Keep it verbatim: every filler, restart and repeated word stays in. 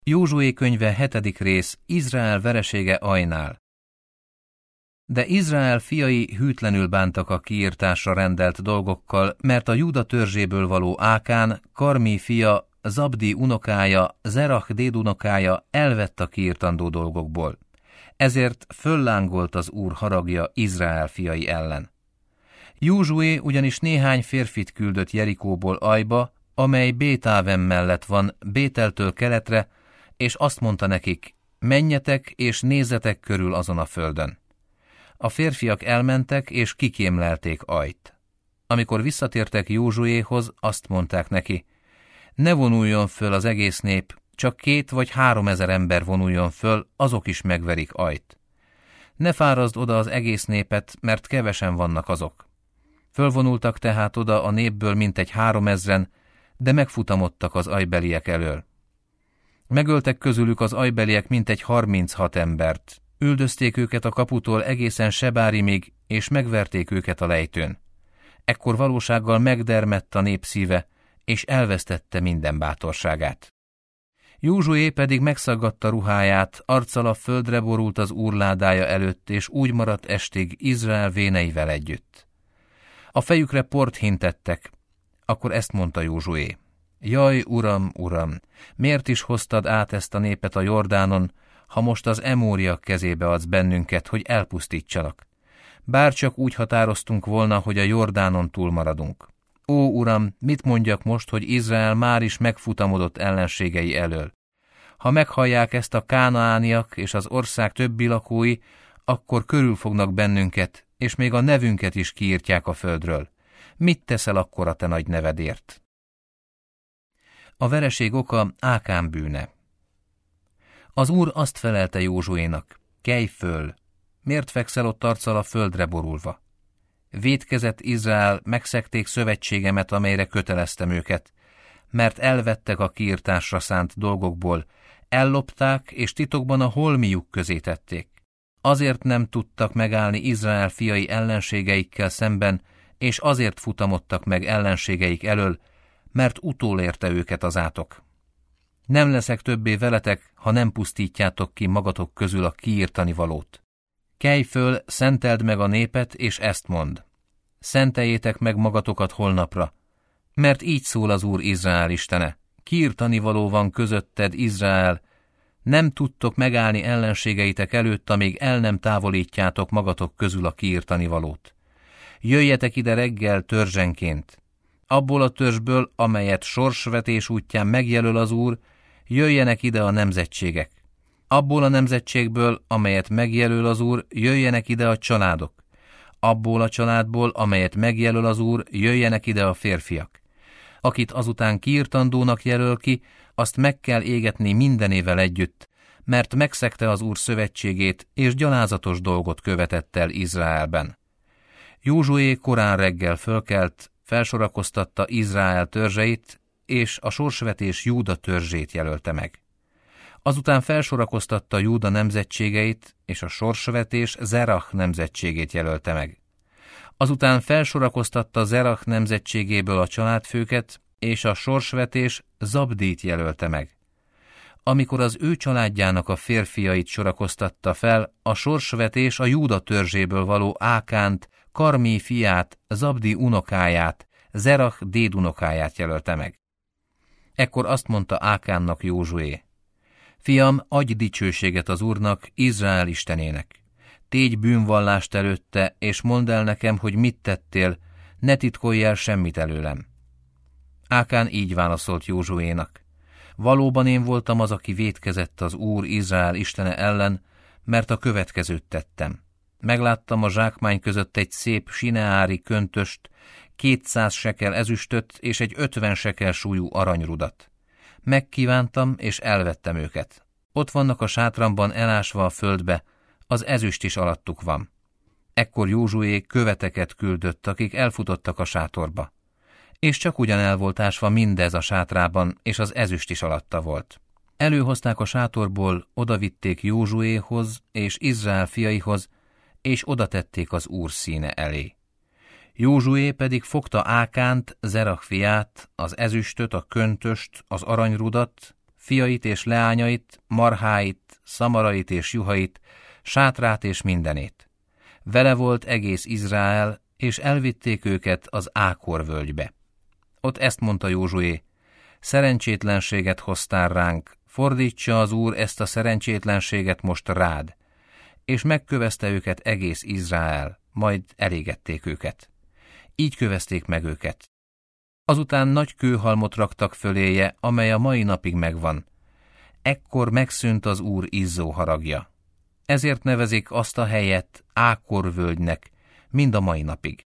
Józsué könyve hetedik rész, Izrael veresége Ajnál. De Izrael fiai hűtlenül bántak a kiirtásra rendelt dolgokkal, mert a Júda törzséből való Ákán, Karmi fia, Zabdi unokája, Zerach dédunokája elvett a kiirtandó dolgokból. Ezért föllángolt az Úr haragja Izrael fiai ellen. Józsué ugyanis néhány férfit küldött Jerikóból Ajba, amely Bétáven mellett van, Bételtől keletre, és azt mondta nekik, menjetek és nézzetek körül azon a földön. A férfiak elmentek és kikémlelték Ajt. Amikor visszatértek Józsuéhoz, azt mondták neki, ne vonuljon föl az egész nép, csak két vagy három ezer ember vonuljon föl, azok is megverik Ajt. Ne fárazd oda az egész népet, mert kevesen vannak azok. Fölvonultak tehát oda a népből mintegy háromezren, de megfutamodtak az ajbeliek elől. Megöltek közülük az ajbeliek mintegy harminchat embert, üldözték őket a kaputól egészen Sebárimig, és megverték őket a lejtőn. Ekkor valósággal megdermedt a nép szíve, és elvesztette minden bátorságát. Józsué pedig megszaggatta ruháját, arccal a földre borult az Úr ládája előtt, és úgy maradt estig Izrael véneivel együtt. A fejükre port hintettek, akkor ezt mondta Józsué. Jaj, uram, uram, miért is hoztad át ezt a népet a Jordánon, ha most az emóriak kezébe adsz bennünket, hogy elpusztítsalak? Bárcsak úgy határoztunk volna, hogy a Jordánon túl maradunk. Ó, uram, mit mondjak most, hogy Izrael már is megfutamodott ellenségei elől? Ha meghallják ezt a kánaániak és az ország többi lakói, akkor körül fognak bennünket, és még a nevünket is kiírtják a földről. Mit teszel akkor a te nagy nevedért? A vereség oka Ákán bűne. Az Úr azt felelte Józsuénak, kelj föl, miért fekszel ott arccal a földre borulva? Vétkezett Izrael, megszegték szövetségemet, amelyre köteleztem őket, mert elvettek a kiirtásra szánt dolgokból, ellopták és titokban a holmiuk közé tették. Azért nem tudtak megállni Izrael fiai ellenségeikkel szemben, és azért futamodtak meg ellenségeik elől, mert utolérte őket az átok. Nem leszek többé veletek, ha nem pusztítjátok ki magatok közül a kiírtani valót. Kelj föl, szenteld meg a népet, és ezt mondd. Szenteljétek meg magatokat holnapra, mert így szól az Úr Izrael istene. Kiírtani való van közötted, Izrael, nem tudtok megállni ellenségeitek előtt, amíg el nem távolítjátok magatok közül a kiírtani valót. Jöjjetek ide reggel törzsenként. Abból a törzsből, amelyet sorsvetés útján megjelöl az Úr, jöjjenek ide a nemzetségek. Abból a nemzetségből, amelyet megjelöl az Úr, jöjjenek ide a családok. Abból a családból, amelyet megjelöl az Úr, jöjjenek ide a férfiak. Akit azután kiirtandónak jelöl ki, azt meg kell égetni mindenével együtt, mert megszegte az Úr szövetségét, és gyalázatos dolgot követett el Izraelben. Józsué korán reggel fölkelt, felsorakoztatta Izrael törzseit, és a sorsvetés Júda törzsét jelölte meg. Azután felsorakoztatta Júda nemzetségeit, és a sorsvetés Zerach nemzetségét jelölte meg. Azután felsorakoztatta Zerach nemzetségéből a családfőket, és a sorsvetés Zabdit jelölte meg. Amikor az ő családjának a férfiait sorakoztatta fel, a sorsvetés a Júda törzséből való Ákánt, Karmi fiát, Zabdi unokáját, Zerach dédunokáját jelölte meg. Ekkor azt mondta Ákánnak Józsué, fiam, adj dicsőséget az Úrnak, Izrael istenének. Tégy bűnvallást előtte, és mondd el nekem, hogy mit tettél, ne titkolj el semmit előlem. Ákán így válaszolt Józsuénak, valóban én voltam az, aki vétkezett az Úr Izrael istene ellen, mert a következőt tettem. Megláttam a zsákmány között egy szép sineári köntöst, kétszáz sekel ezüstöt és egy ötven sekel súlyú aranyrudat. Megkívántam, és elvettem őket. Ott vannak a sátramban elásva a földbe, az ezüst is alattuk van. Ekkor Józsué követeket küldött, akik elfutottak a sátorba. És csak ugyan el volt ásva mindez a sátrában, és az ezüst is alatta volt. Előhozták a sátorból, odavitték Józsuéhoz és Izrael fiaihoz, és odatették az Úr színe elé. Józsué pedig fogta Ákánt, Zerach fiát, az ezüstöt, a köntöst, az aranyrudat, fiait és leányait, marháit, szamarait és juhait, sátrát és mindenét. Vele volt egész Izrael, és elvitték őket az Ákor völgybe. Ott ezt mondta Józsué: szerencsétlenséget hoztál ránk, fordítsa az Úr ezt a szerencsétlenséget most rád. És megkövezte őket egész Izrael, majd elégették őket. Így kövezték meg őket. Azután nagy kőhalmot raktak föléje, amely a mai napig megvan. Ekkor megszűnt az Úr izzó haragja. Ezért nevezik azt a helyet Ákor völgynek, mind a mai napig.